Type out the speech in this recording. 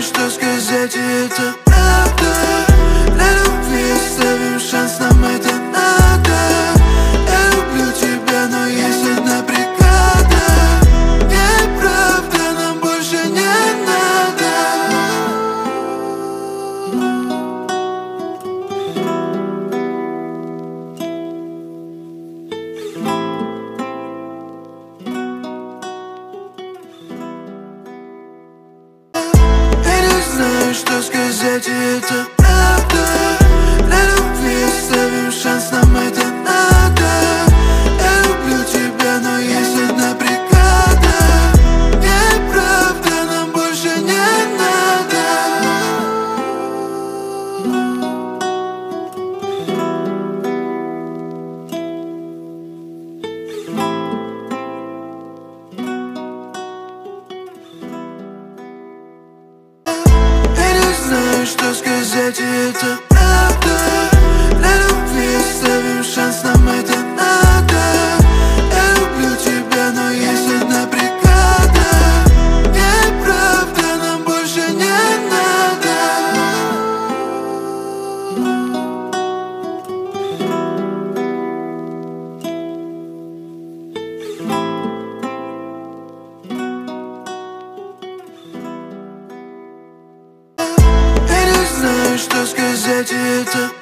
что сказать, и это правда. Для любви оставим шанс, нам это надо. Я люблю тебя, но есть одна преграда. Неправда, нам больше не надо. Я не знаю, что сказать, и это правда. Для любви оставим шанс, нам это надо. Я люблю тебя, но есть одна преграда. Неправда, нам больше не надо. Я не знаю, что сказать, и это правда. Для любви оставим шанс, нам это надо. Я люблю тебя, но есть одна преграда. Неправда, нам больше не надо. Я не знаю, что сказать, и это